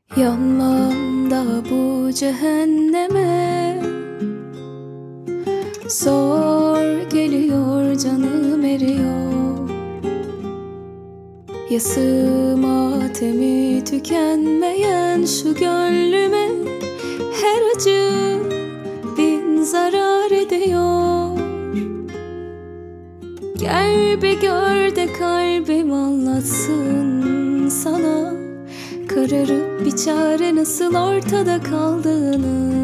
Yanmam da bu cehenneme. Zor geliyor, canım eriyor. Yası matemi tükenmeyen şu gönlüme her acı bin zarar ediyor. Gel bir gör de kalbim anlatsın sana, kararıp bir çare nasıl ortada kaldığını.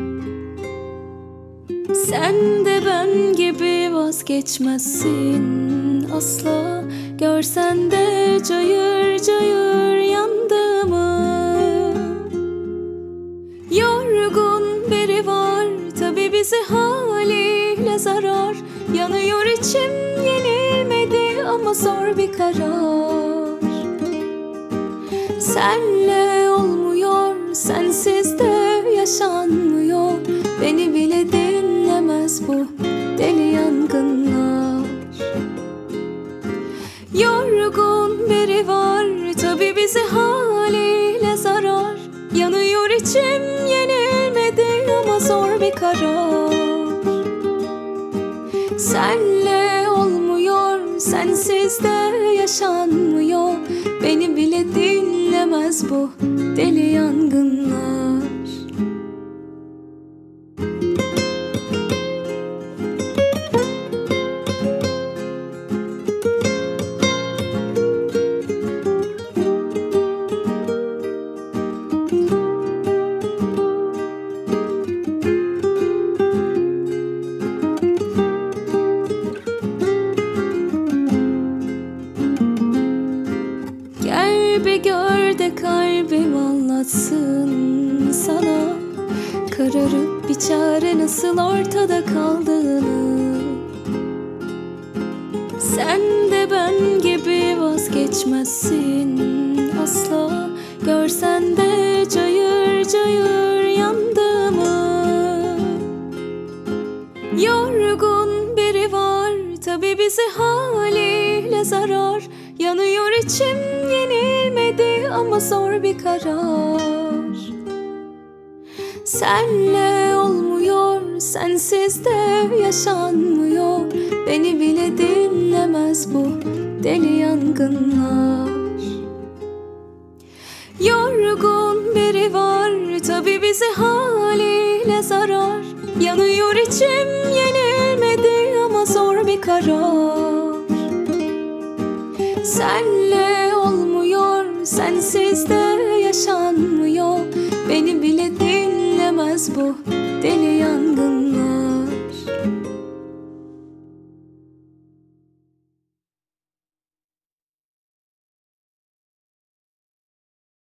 Sen de ben gibi vazgeçmezsin asla, görsen de cayır cayır yandığımı. Yorgun biri var tabi bizi haliyle zarar, yanıyor içim yenilmedi ama zor bir karar. Senle olmuyor, sensiz de yaşanmıyor, beni bile dinlemez bu deli yangınlar. Yorgun biri var tabi bizi haliyle zarar, yanıyor içim yenilmedi ama zor bir karar. Senle olmuyor, sensiz de yaşanmıyor, beni bile dinlemez bu deli yangınlar. Bir gör de kalbim anlatsın sana, kararıp bir çare nasıl ortada kaldığını. Sen de ben gibi vazgeçmezsin asla, görsen de cayır cayır yandığımı. Yorgun biri var tabi bizi haliyle zarar, yanıyor içim yenilmedi ama zor bir karar. Senle olmuyor, sensiz de yaşanmıyor, beni bile dinlemez bu deli yangınlar. Yorgun biri var tabi bizi haliyle zarar, yanıyor içim yenilmedi ama zor bir karar. Senle olmuyor, sensiz de yaşanmıyor, beni bile dinlemez bu deli yangın.